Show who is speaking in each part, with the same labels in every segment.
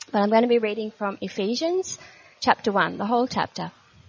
Speaker 1: But I'm going to be reading from Ephesians chapter 1, the whole chapter.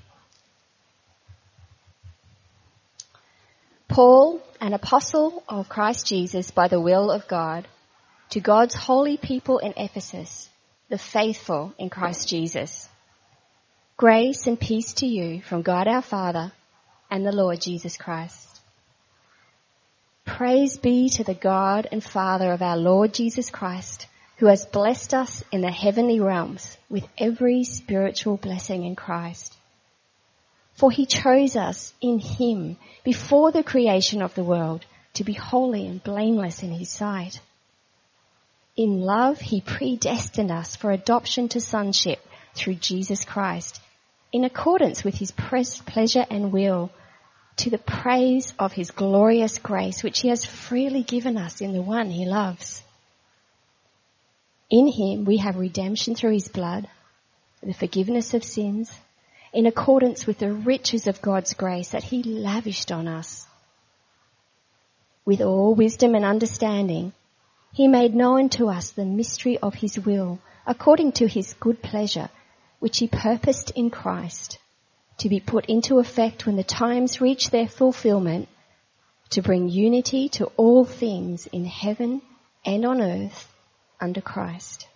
Speaker 1: Paul, an apostle of Christ Jesus by the will of God, to God's holy people in Ephesus, the faithful in Christ Jesus. Grace and peace to you from God our Father and the Lord Jesus Christ. Praise be to the God and Father of our Lord Jesus Christ, who has blessed us in the heavenly realms with every spiritual blessing in Christ. For he chose us in him before the creation of the world to be holy and blameless in his sight. In love, he predestined us for adoption to sonship through Jesus Christ, in accordance with his pleasure and will, to the praise of his glorious grace, which he has freely given us in the one he loves. In him we have redemption through his blood, the forgiveness of sins, in accordance with the riches of God's grace that he lavished on us. With all wisdom and understanding, he made known to us the mystery of his will, according to his good pleasure, which he purposed in Christ, to be put into effect when the times reach their fulfillment, to bring unity to all things in heaven and on earth under Christ.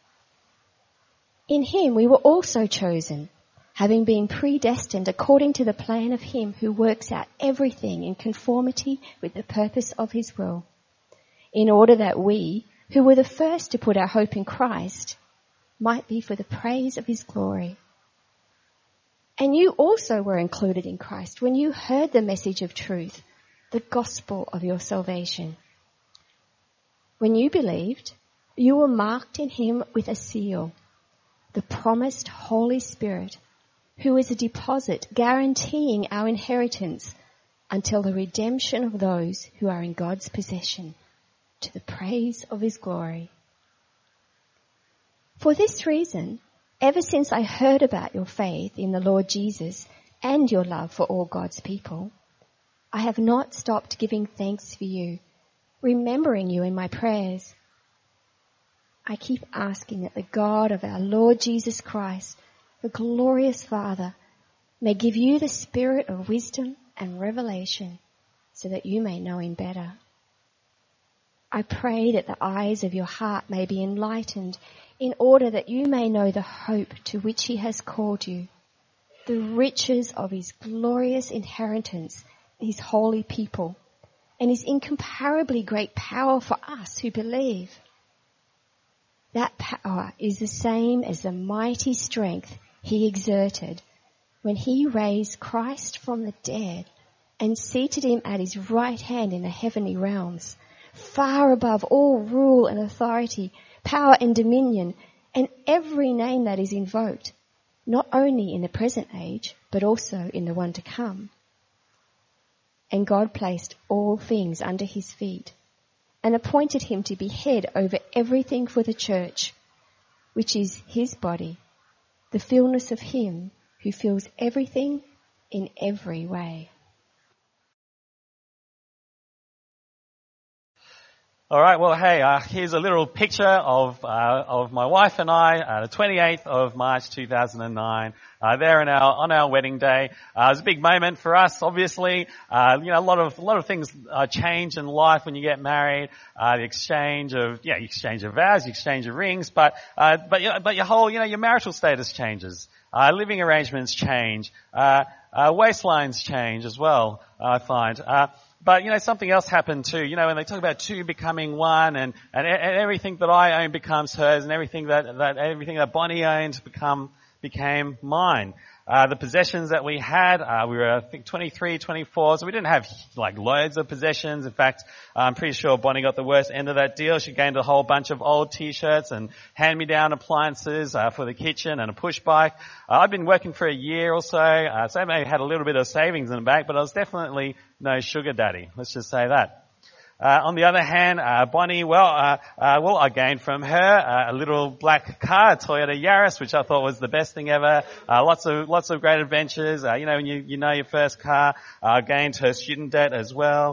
Speaker 1: In him we were also chosen, having been predestined according to the plan of him who works out everything in conformity with the purpose of his will, in order that we, who were the first to put our hope in Christ, might be for the praise of his glory. And you also were included in Christ when you heard the message of truth, the gospel of your salvation. When you believed, you were marked in him with a seal, the promised Holy Spirit, who is a deposit guaranteeing our inheritance until the redemption of those who are in God's possession, to the praise of his glory. For this reason, ever since I heard about your faith in the Lord Jesus and your love for all God's people, I have not stopped giving thanks for you, remembering you in my prayers. I keep asking that the God of our Lord Jesus Christ, the glorious Father, may give you the spirit of wisdom and revelation so that you may know him better. I pray that the eyes of your heart may be enlightened in order that you may know the hope to which he has called you, the riches of his glorious inheritance in his holy people, and his incomparably great power for us who believe. That power is the same as the mighty strength he exerted when he raised Christ from the dead and seated him at his right hand in the heavenly realms, far above all rule and authority, power and dominion, and every name that is invoked, not only in the present age, but also in the one to come. And God placed all things under his feet and appointed him to be head over everything for the church, which is his body, the fullness of him who fills everything in every way.
Speaker 2: All right, well, hey, here's a little picture of my wife and I, the 28th of March 2009, there on our wedding day. It was a big moment for us, obviously. A lot of things change in life when you get married. The exchange of vows, the exchange of rings, but your whole, your marital status changes. Living arrangements change. Waistlines change as well, I find. But, something else happened too. When they talk about two becoming one and everything that I own becomes hers and everything that Bonnie owned became mine. The possessions that we had, we were, I think, 23, 24, so we didn't have, loads of possessions. In fact, I'm pretty sure Bonnie got the worst end of that deal. She gained a whole bunch of old t-shirts and hand-me-down appliances, for the kitchen and a push bike. I'd been working for a year or so I may have had a little bit of savings in the bank, but I was definitely no sugar daddy. Let's just say that. On the other hand, Bonnie, I gained from her a little black car, a Toyota Yaris, which I thought was the best thing ever. Lots of great adventures. When you know your first car. Gained her student debt as well.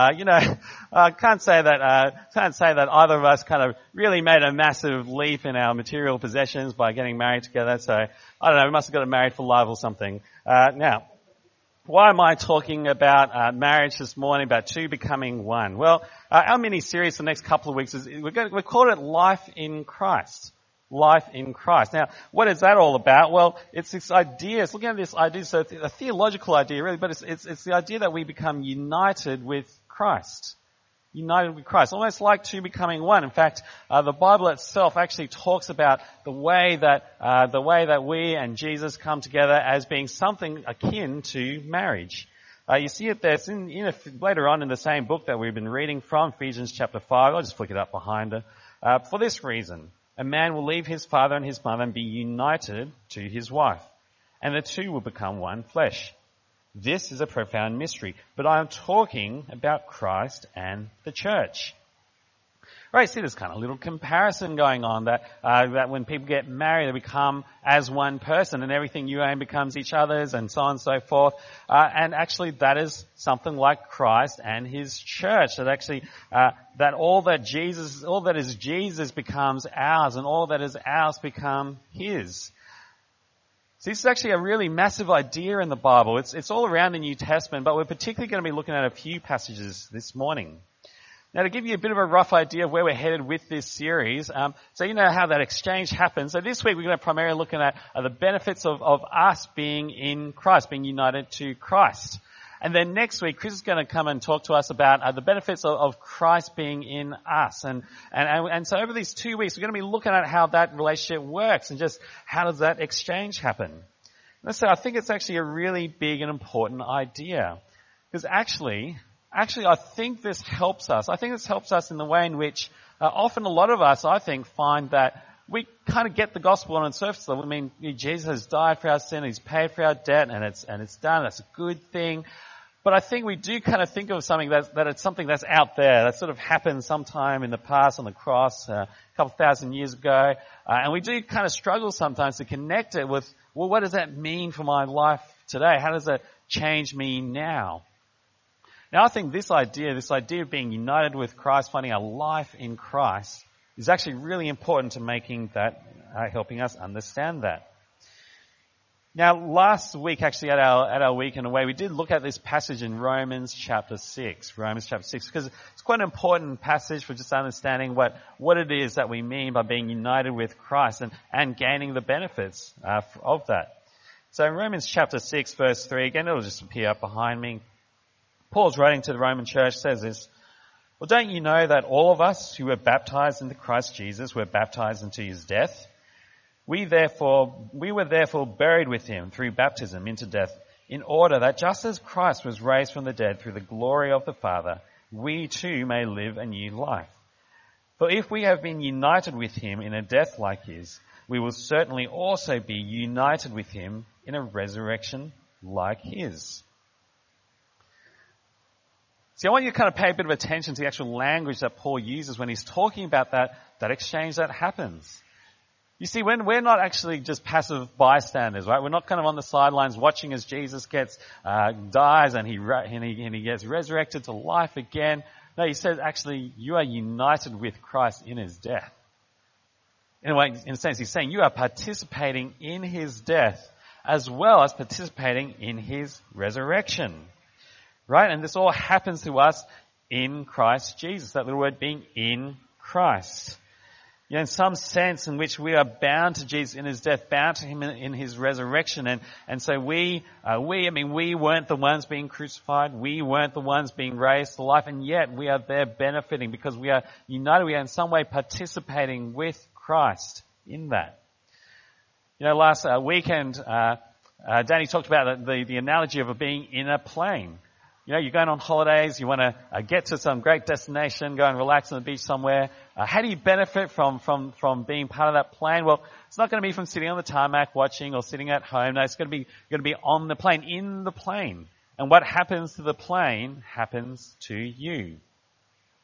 Speaker 2: I can't say that either of us kind of really made a massive leap in our material possessions by getting married together. So I don't know, we must have got married for love or something. Now, why am I talking about marriage this morning, about two becoming one? Well, our mini-series for the next couple of weeks is, we've called it Life in Christ. Life in Christ. Now, what is that all about? Well, it's this idea, it's looking at this idea, so it's a theological idea really, but it's the idea that we become united with Christ. United with Christ, almost like two becoming one. In fact, the Bible itself actually talks about the way that we and Jesus come together as being something akin to marriage. You see it there. It's later on in the same book that we've been reading from, Ephesians chapter 5. I'll just flick it up behind her. For this reason, a man will leave his father and his mother and be united to his wife, and the two will become one flesh. This is a profound mystery, but I am talking about Christ and the church. Right, see, there's kind of a little comparison going on that when people get married, they become as one person and everything you own becomes each other's and so on and so forth. And actually that is something like Christ and his church. That actually, that all that is Jesus becomes ours and all that is ours become his. So this is actually a really massive idea in the Bible. It's all around the New Testament, but we're particularly going to be looking at a few passages this morning. Now, to give you a bit of a rough idea of where we're headed with this series, so you know how that exchange happens. So this week we're going to primarily look at the benefits of us being in Christ, being united to Christ. And then next week, Chris is going to come and talk to us about the benefits of Christ being in us. And so over these 2 weeks, we're going to be looking at how that relationship works and just how does that exchange happen. And so I think it's actually a really big and important idea. Because actually, I think this helps us. I think this helps us in the way in which often a lot of us, I think, find that we kind of get the gospel on the surface level. I mean, Jesus has died for our sin, he's paid for our debt, and it's done. That's a good thing. But I think we do kind of think of something that it's something that's out there, that sort of happened sometime in the past on the cross, a couple thousand years ago. And we do kind of struggle sometimes to connect it with, well, what does that mean for my life today? How does it change me now? Now, I think this idea of being united with Christ, finding a life in Christ, is actually really important to making that, helping us understand that. Now, last week, actually, at our weekend away, we did look at this passage in Romans chapter 6, because it's quite an important passage for just understanding what it is that we mean by being united with Christ and gaining the benefits of that. So in Romans chapter 6, verse 3, again, it'll just appear up behind me. Paul's writing to the Roman church, says this, "Well, don't you know that all of us who were baptized into Christ Jesus were baptized into his death? We were therefore buried with him through baptism into death, in order that just as Christ was raised from the dead through the glory of the Father, we too may live a new life. For if we have been united with him in a death like his, we will certainly also be united with him in a resurrection like his." See, I want you to kind of pay a bit of attention to the actual language that Paul uses when he's talking about that exchange that happens. You see, when we're not actually just passive bystanders, right? We're not kind of on the sidelines watching as Jesus dies and he gets resurrected to life again. No, he says actually you are united with Christ in his death. In a sense, he's saying you are participating in his death as well as participating in his resurrection. Right? And this all happens to us in Christ Jesus. That little word being in Christ. You know, in some sense in which we are bound to Jesus in his death, bound to him in his resurrection. And so we weren't the ones being crucified. We weren't the ones being raised to life. And yet we are there benefiting because we are united. We are in some way participating with Christ in that. You know, last weekend, Danny talked about the analogy of being in a plane. You know, you're going on holidays, you want to get to some great destination, go and relax on the beach somewhere. How do you benefit from being part of that plane? Well, it's not going to be from sitting on the tarmac watching or sitting at home. No, it's going to be on the plane, in the plane. And what happens to the plane happens to you.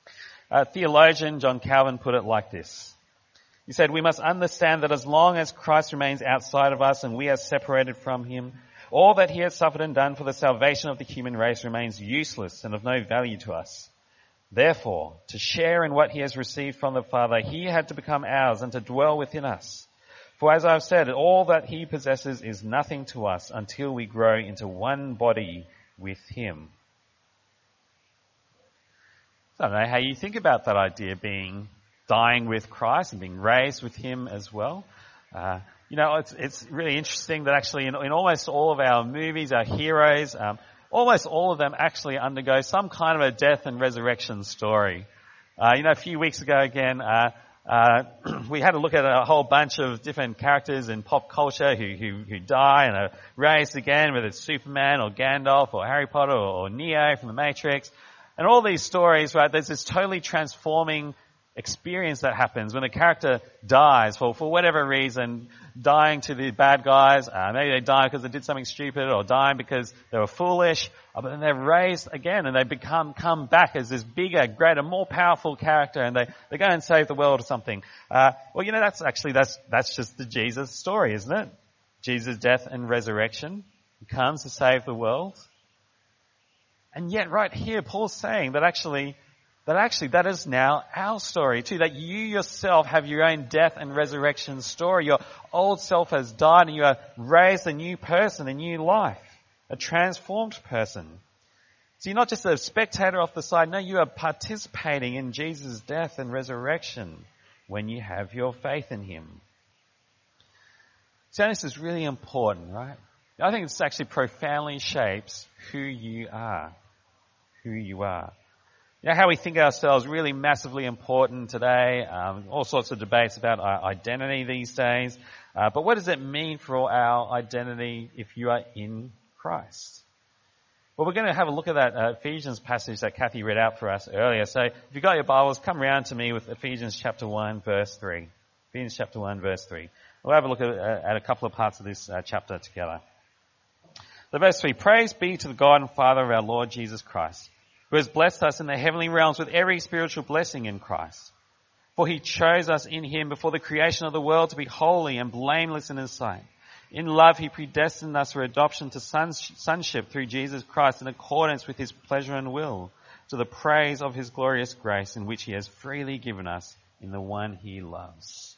Speaker 2: Theologian John Calvin put it like this. He said, "We must understand that as long as Christ remains outside of us and we are separated from him, all that he has suffered and done for the salvation of the human race remains useless and of no value to us. Therefore, to share in what he has received from the Father, he had to become ours and to dwell within us. For as I've said, all that he possesses is nothing to us until we grow into one body with him." I don't know how you think about that idea, dying with Christ and being raised with him as well. It's really interesting that actually in almost all of our movies, our heroes, almost all of them actually undergo some kind of a death and resurrection story. A few weeks ago again, we had a look at a whole bunch of different characters in pop culture who die and are raised again, whether it's Superman or Gandalf or Harry Potter or Neo from the Matrix. And all these stories, right, there's this totally transforming experience that happens when a character dies for whatever reason, dying to the bad guys. Maybe they die because they did something stupid or dying because they were foolish. But then they're raised again and they come back as this bigger, greater, more powerful character, and they go and save the world or something. That's just the Jesus story, isn't it? Jesus' death and resurrection. He comes to save the world. And yet right here, Paul's saying that actually that is now our story too, that you yourself have your own death and resurrection story. Your old self has died and you are raised a new person, a new life, a transformed person. So you're not just a spectator off the side. No, you are participating in Jesus' death and resurrection when you have your faith in him. So this is really important, right? I think this actually profoundly shapes who you are. How we think of ourselves really massively important today. All sorts of debates about our identity these days. But what does it mean for our identity if you are in Christ? Well, we're going to have a look at that Ephesians passage that Kathy read out for us earlier. So if you've got your Bibles, come round to me with Ephesians chapter 1, verse 3. Ephesians chapter 1, verse 3. We'll have a look at a couple of parts of this chapter together. So verse 3, "Praise be to the God and Father of our Lord Jesus Christ, who has blessed us in the heavenly realms with every spiritual blessing in Christ. For he chose us in him before the creation of the world to be holy and blameless in his sight. In love he predestined us for adoption to sonship through Jesus Christ in accordance with his pleasure and will, to the praise of his glorious grace in which he has freely given us in the one he loves."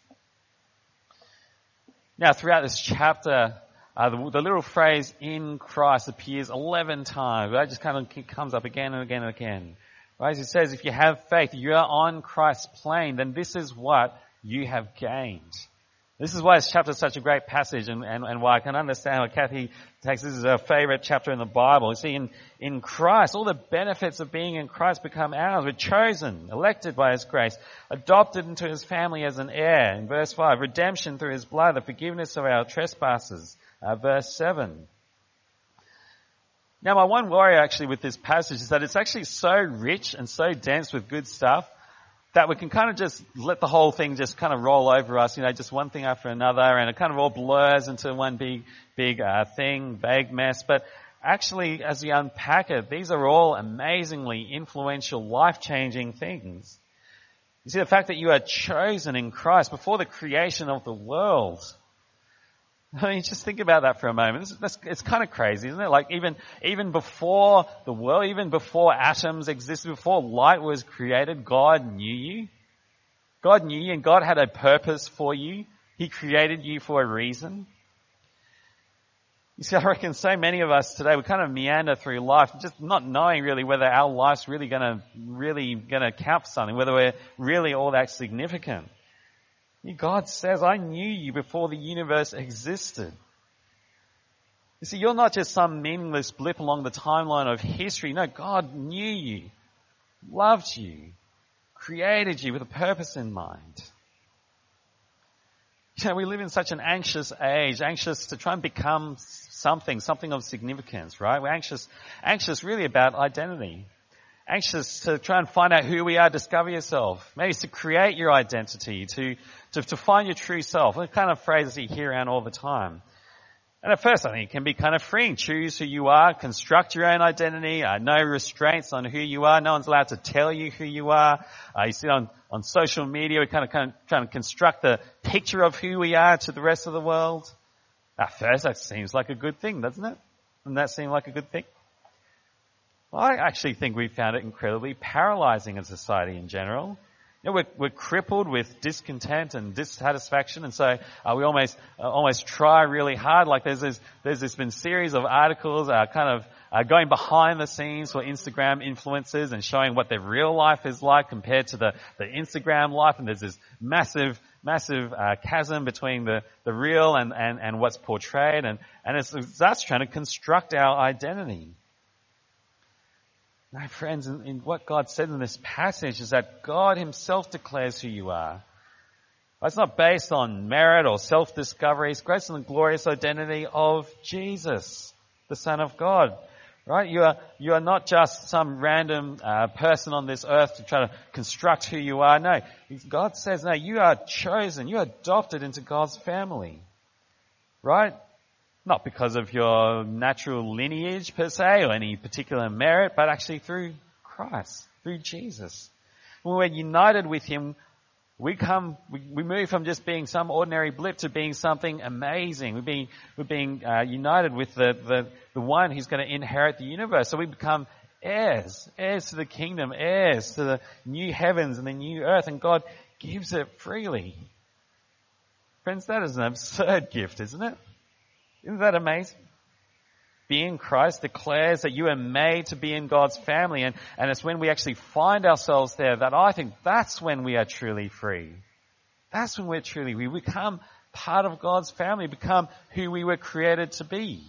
Speaker 2: Now throughout this chapter, the little phrase "in Christ" appears 11 times. That just kind of comes up again and again and again. Right? As it says, if you have faith, you are on Christ's plane, then this is what you have gained. This is why this chapter is such a great passage and why I can understand why Kathy takes this as her favorite chapter in the Bible. You see, in Christ, all the benefits of being in Christ become ours. We're chosen, elected by his grace, adopted into his family as an heir. In verse 5, redemption through his blood, the forgiveness of our trespasses. Verse 7. Now my one worry actually with this passage is that it's actually so rich and so dense with good stuff that we can kind of just let the whole thing just kind of roll over us, just one thing after another, and it kind of all blurs into one big thing, vague mess. But actually, as we unpack it, these are all amazingly influential, life-changing things. You see, the fact that you are chosen in Christ before the creation of the world. I mean, just think about that for a moment. It's kind of crazy, isn't it? Like even before the world, even before atoms existed, before light was created, God knew you. God knew you and God had a purpose for you. He created you for a reason. You see, I reckon so many of us today, we kind of meander through life just not knowing really whether our life's really going to count for something, whether we're really all that significant. God says, I knew you before the universe existed. You see, you're not just some meaningless blip along the timeline of history. No, God knew you, loved you, created you with a purpose in mind. We live in such an anxious age, anxious to try and become something of significance, right? We're anxious really about identity. Anxious to try and find out who we are, discover yourself. Maybe it's to create your identity, to find your true self. The kind of phrases you hear around all the time. And at first, I think it can be kind of freeing. Choose who you are, construct your own identity, no restraints on who you are. No one's allowed to tell you who you are. You see on social media, we kind of trying to construct the picture of who we are to the rest of the world. At first, that seems like a good thing, doesn't it? Doesn't that seem like a good thing? Well, I actually think we found it incredibly paralyzing as a society in general. You know, we're crippled with discontent and dissatisfaction, and so we almost try really hard. Like there's this been series of articles going behind the scenes for Instagram influencers and showing what their real life is like compared to the Instagram life, and there's this massive chasm between the real and what's portrayed, and it's us trying to construct our identity. No, friends, in what God said in this passage is that God himself declares who you are. It's not based on merit or self-discovery. It's based on the glorious identity of Jesus, the Son of God. Right? You are not just some random person on this earth to try to construct who you are. No, God says, no, you are chosen. You are adopted into God's family. Right? Not because of your natural lineage per se or any particular merit, but actually through Christ, through Jesus. When we're united with him, we move from just being some ordinary blip to being something amazing. We're being united with the one who's going to inherit the universe. So we become heirs to the kingdom, heirs to the new heavens and the new earth, and God gives it freely. Friends, that is an absurd gift, isn't it? Isn't that amazing? Being Christ declares that you are made to be in God's family, and it's when we actually find ourselves there that I think that's when we are truly free. That's when we become part of God's family, become who we were created to be.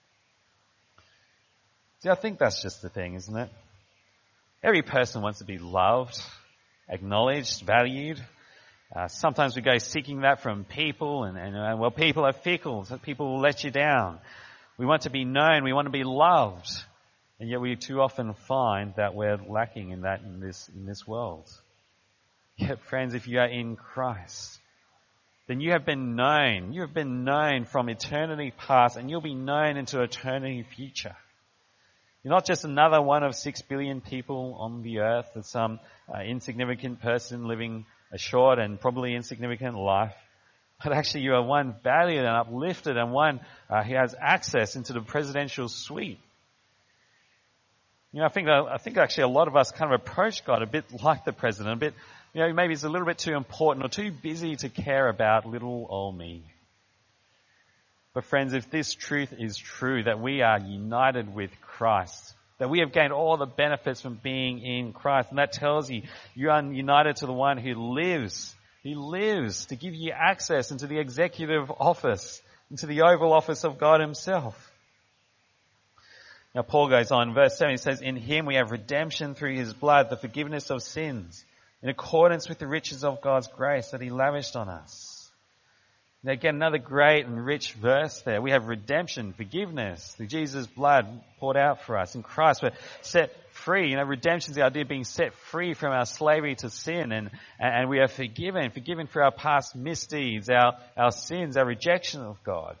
Speaker 2: See, I think that's just the thing, isn't it? Every person wants to be loved, acknowledged, valued. Sometimes we go seeking that from people, and people are fickle, so people will let you down. We want to be known, we want to be loved, and yet we too often find that we're lacking in that in this world. Yet, friends, if you are in Christ, then you have been known. You have been known from eternity past, and you'll be known into eternity future. You're not just another one of 6 billion people on the earth, that's some insignificant person living a short and probably insignificant life, but actually you are one valued and uplifted and one who has access into the presidential suite. You know, I think actually a lot of us kind of approach God a bit like the president, a bit, maybe he's a little bit too important or too busy to care about little old me. But friends, if this truth is true, that we are united with Christ, that we have gained all the benefits from being in Christ, and that tells you are united to the one who lives to give you access into the executive office, into the Oval Office of God himself. Now Paul goes on, verse 7, he says, in him we have redemption through his blood, the forgiveness of sins, in accordance with the riches of God's grace that he lavished on us. Now again, another great and rich verse there. We have redemption, forgiveness through Jesus' blood poured out for us. In Christ we're set free. Redemption is the idea of being set free from our slavery to sin, and we are forgiven for our past misdeeds, our sins, our rejection of God.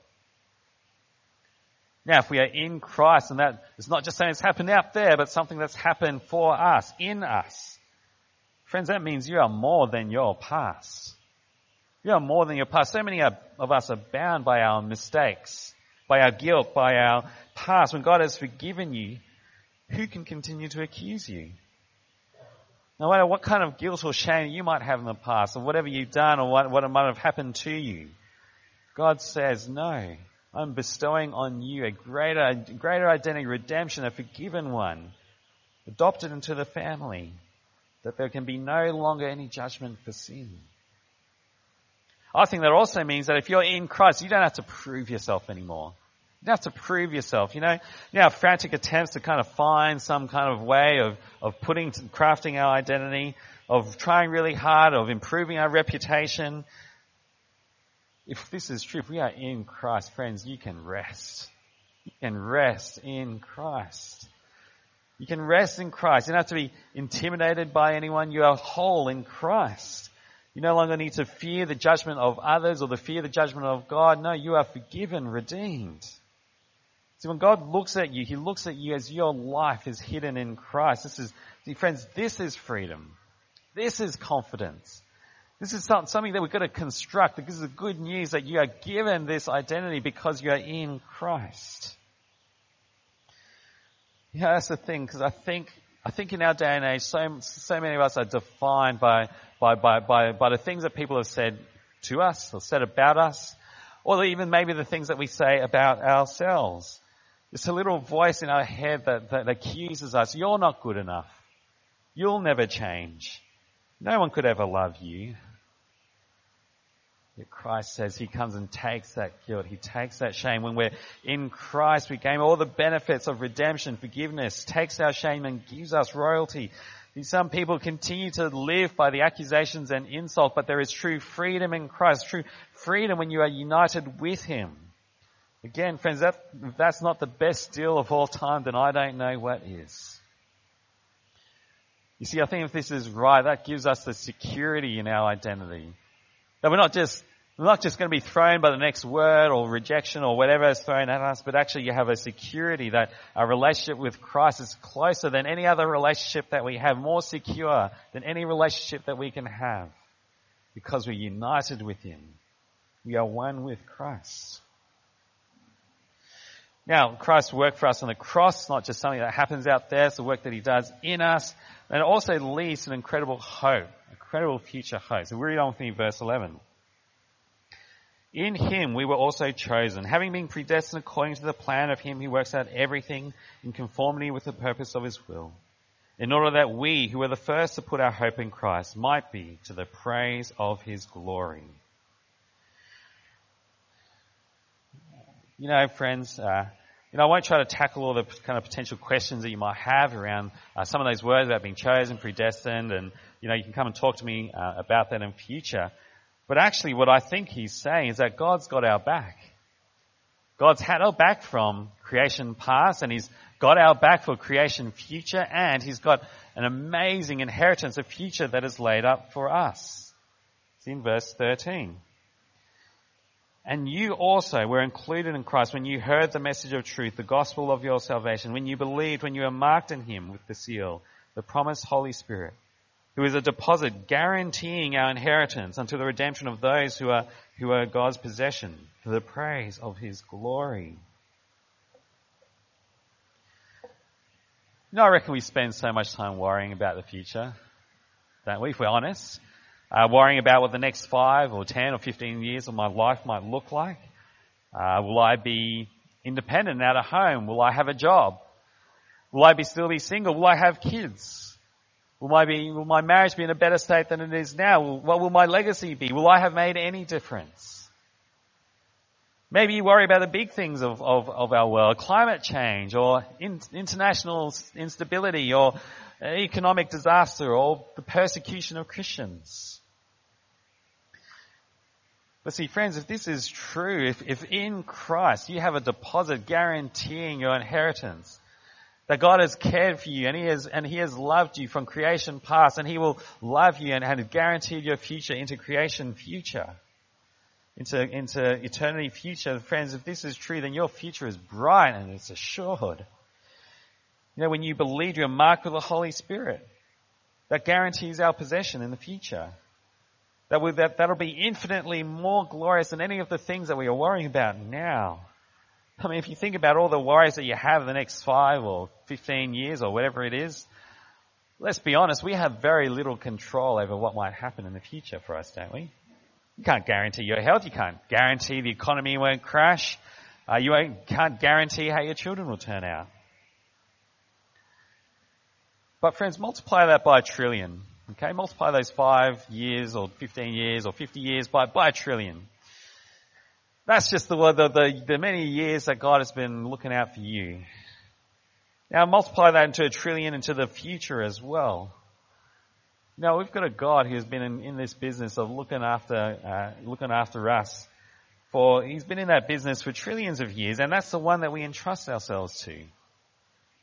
Speaker 2: Now, if we are in Christ, and that is not just something that's happened out there, but something that's happened for us, in us. Friends, that means you are more than your past. You are more than your past. So many of us are bound by our mistakes, by our guilt, by our past. When God has forgiven you, who can continue to accuse you? No matter what kind of guilt or shame you might have in the past, or whatever you've done, or what might have happened to you, God says, no, I'm bestowing on you a greater identity, redemption, a forgiven one, adopted into the family, that there can be no longer any judgment for sin. I think that also means that if you're in Christ, you don't have to prove yourself anymore. You don't have to prove yourself. You know, frantic attempts to kind of find some kind of way of crafting our identity, of trying really hard, of improving our reputation. If this is true, if we are in Christ, friends, you can rest. You can rest in Christ. You can rest in Christ. You don't have to be intimidated by anyone. You are whole in Christ. You no longer need to fear the judgment of others or the fear the judgment of God. No, you are forgiven, redeemed. See, when God looks at you, he looks at you as your life is hidden in Christ. Friends, this is freedom. This is confidence. This is something that we've got to construct. This is the good news that you are given this identity because you are in Christ. Yeah, that's the thing, because I think in our day and age, so many of us are defined by the things that people have said to us or said about us, or even maybe the things that we say about ourselves. It's a little voice in our head that accuses us. You're not good enough. You'll never change. No one could ever love you. Yet Christ says he comes and takes that guilt. He takes that shame. When we're in Christ, we gain all the benefits of redemption, forgiveness, takes our shame and gives us royalty. Some people continue to live by the accusations and insult, but there is true freedom in Christ, true freedom when you are united with him. Again, friends, if that's not the best deal of all time, then I don't know what is. You see, I think if this is right, that gives us the security in our identity. That we're not just going to be thrown by the next word or rejection or whatever is thrown at us, but actually you have a security that our relationship with Christ is closer than any other relationship that we have, more secure than any relationship that we can have, because we're united with him. We are one with Christ. Now, Christ's work for us on the cross, not just something that happens out there, it's the work that he does in us, and it also leads to an incredible hope, incredible future hope. So we read on with me verse 11. In him we were also chosen, having been predestined according to the plan of him who works out everything in conformity with the purpose of his will, in order that we, who were the first to put our hope in Christ, might be to the praise of his glory. You know, friends, I won't try to tackle all the kind of potential questions that you might have around some of those words about being chosen, predestined, and, you can come and talk to me about that in future. But actually what I think he's saying is that God's got our back. God's had our back from creation past, and he's got our back for creation future, and he's got an amazing inheritance, a future that is laid up for us. It's in verse 13. And you also were included in Christ when you heard the message of truth, the gospel of your salvation, when you believed, when you were marked in him with the seal, the promised Holy Spirit, who is a deposit guaranteeing our inheritance unto the redemption of those who are God's possession, for the praise of his glory. I reckon we spend so much time worrying about the future, don't we, if we're honest? Worrying about what the next 5 or 10 or 15 years of my life might look like. Will I be independent and out of home? Will I have a job? Will I still be single? Will I have kids? Will my marriage be in a better state than it is now? What will my legacy be? Will I have made any difference? Maybe you worry about the big things of our world, climate change or international instability or economic disaster or the persecution of Christians. But see, friends, if this is true, if in Christ you have a deposit guaranteeing your inheritance, that God has cared for you and he has loved you from creation past, and he will love you and has guaranteed your future into creation future, into eternity future. Friends, if this is true, then your future is bright and it's assured. When you believe, you're marked with the Holy Spirit. That guarantees our possession in the future. That'll be infinitely more glorious than any of the things that we are worrying about now. I mean, if you think about all the worries that you have in the next 5 or 15 years or whatever it is, let's be honest, we have very little control over what might happen in the future for us, don't we? You can't guarantee your health. You can't guarantee the economy won't crash. You can't guarantee how your children will turn out. But friends, multiply that by 1 trillion. Okay, multiply those 5 years or 15 years or 50 years by 1 trillion. That's just the many years that God has been looking out for you. Now multiply that into 1 trillion into the future as well. Now we've got a God who has been in this business of looking after us. He's been in that business for trillions of years, and that's the one that we entrust ourselves to.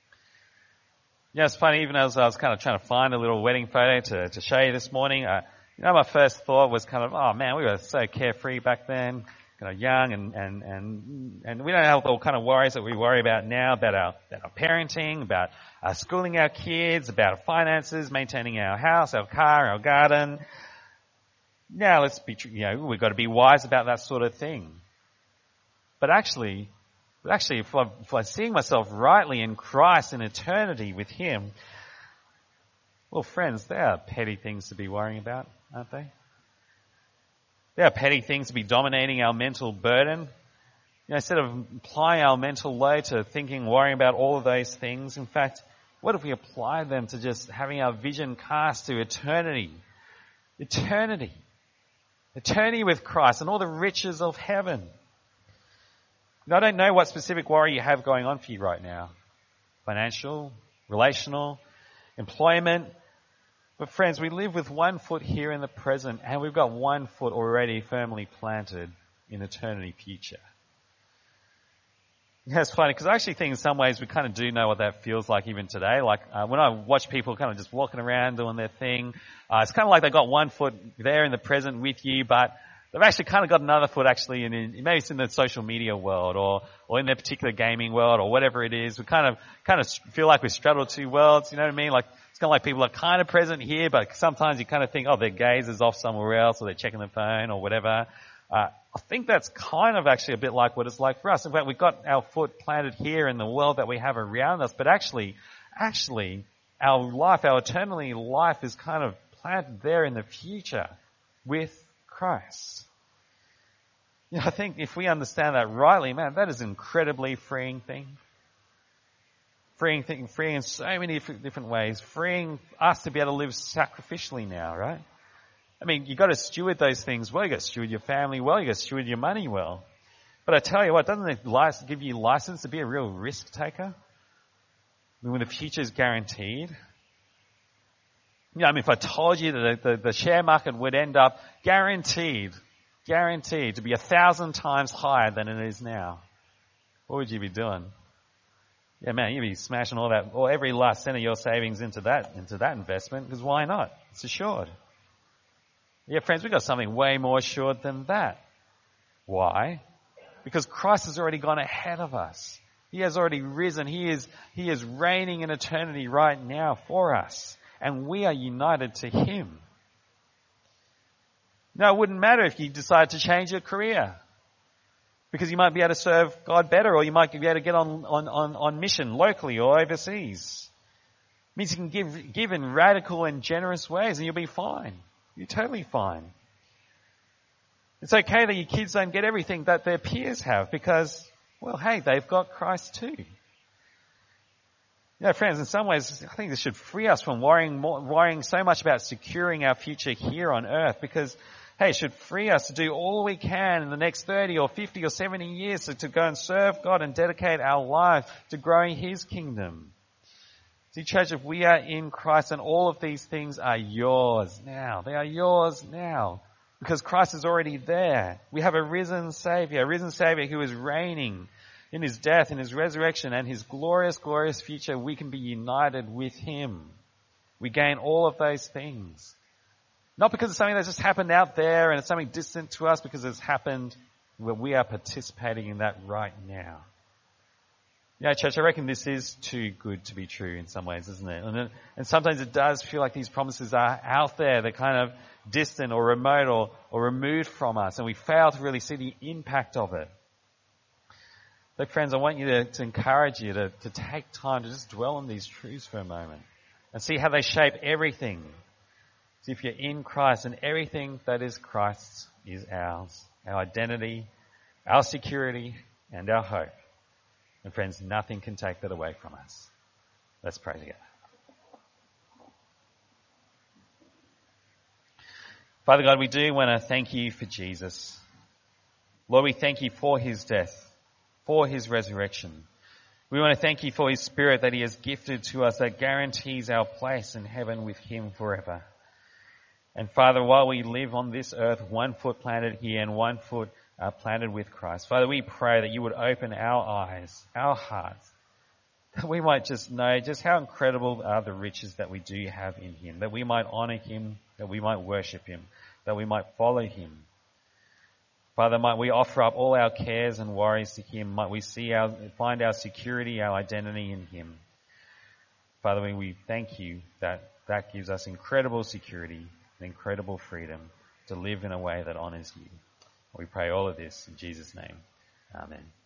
Speaker 2: It's funny, even as I was kind of trying to find a little wedding photo to show you this morning, My first thought was kind of, oh man, we were so carefree back then, young and we don't have all kind of worries that we worry about now about our parenting, about schooling our kids, about our finances, maintaining our house, our car, our garden. Now let's be, we've got to be wise about that sort of thing. But actually, if I'm seeing myself rightly in Christ in eternity with Him, well, friends, there are petty things to be worrying about, aren't they? There are petty things to be dominating our mental burden. Instead of applying our mental load to thinking, worrying about all of those things, in fact, what if we apply them to just having our vision cast to eternity? Eternity with Christ and all the riches of heaven. I don't know what specific worry you have going on for you right now. Financial, relational, employment. But friends, we live with one foot here in the present and we've got one foot already firmly planted in eternity future. Yeah, it's funny because I actually think in some ways we kind of do know what that feels like even today. Like when I watch people kind of just walking around doing their thing, it's kind of like they've got one foot there in the present with you, but they've actually kind of got another foot actually maybe it's in the social media world or in their particular gaming world or whatever it is. We kind of feel like we straddle two worlds, you know what I mean? Like it's kind of like people are kind of present here, but sometimes you kind of think, oh, their gaze is off somewhere else or they're checking their phone or whatever. I think that's kind of actually a bit like what it's like for us. In fact, we've got our foot planted here in the world that we have around us, but actually, our life, our eternally life is kind of planted there in the future with Christ. I think if we understand that rightly, man, that is an incredibly freeing thing. Freeing in so many different ways. Freeing us to be able to live sacrificially now, right? I mean, you got to steward those things well. You got to steward your family well. You got to steward your money well. But I tell you what, doesn't it give you license to be a real risk taker? I mean, when the future is guaranteed. If I told you that the share market would end up guaranteed to be 1,000 times higher than it is now, what would you be doing? Yeah, man, you'd be smashing all that, or every last cent of your savings into that investment, because why not? It's assured. Yeah, friends, we've got something way more assured than that. Why? Because Christ has already gone ahead of us. He has already risen. He is reigning in eternity right now for us. And we are united to Him. Now, it wouldn't matter if you decide to change your career. Because you might be able to serve God better, or you might be able to get on mission locally or overseas. It means you can give in radical and generous ways and you'll be fine. You're totally fine. It's okay that your kids don't get everything that their peers have because, well, hey, they've got Christ too. Friends, in some ways, I think this should free us from worrying so much about securing our future here on earth because, hey, it should free us to do all we can in the next 30 or 50 or 70 years to go and serve God and dedicate our life to growing His kingdom. See, church, if we are in Christ and all of these things are yours now. They are yours now because Christ is already there. We have a risen Savior who is reigning in His death, in His resurrection and His glorious, glorious future. We can be united with Him. We gain all of those things. Not because it's something that just happened out there and it's something distant to us, because it's happened where we are participating in that right now. Church, I reckon this is too good to be true in some ways, isn't it? And sometimes it does feel like these promises are out there. They're kind of distant or remote or removed from us, and we fail to really see the impact of it. But friends, I want you to encourage you to take time to just dwell on these truths for a moment and see how they shape everything. See, if you're in Christ, and everything that is Christ's is ours. Our identity, our security, and our hope. And friends, nothing can take that away from us. Let's pray together. Father God, we do want to thank You for Jesus. Lord, we thank You for His death, for His resurrection. We want to thank You for His Spirit that He has gifted to us that guarantees our place in heaven with Him forever. And Father, while we live on this earth, one foot planted here and one foot planted with Christ, Father, we pray that You would open our eyes, our hearts, that we might just know just how incredible are the riches that we do have in him, that we might honor him, that we might worship him, that we might follow him. Father, might we offer up all our cares and worries to him. Might we find our security, our identity in him. Father, we thank you that that gives us incredible security and incredible freedom to live in a way that honors you. We pray all of this in Jesus' name. Amen.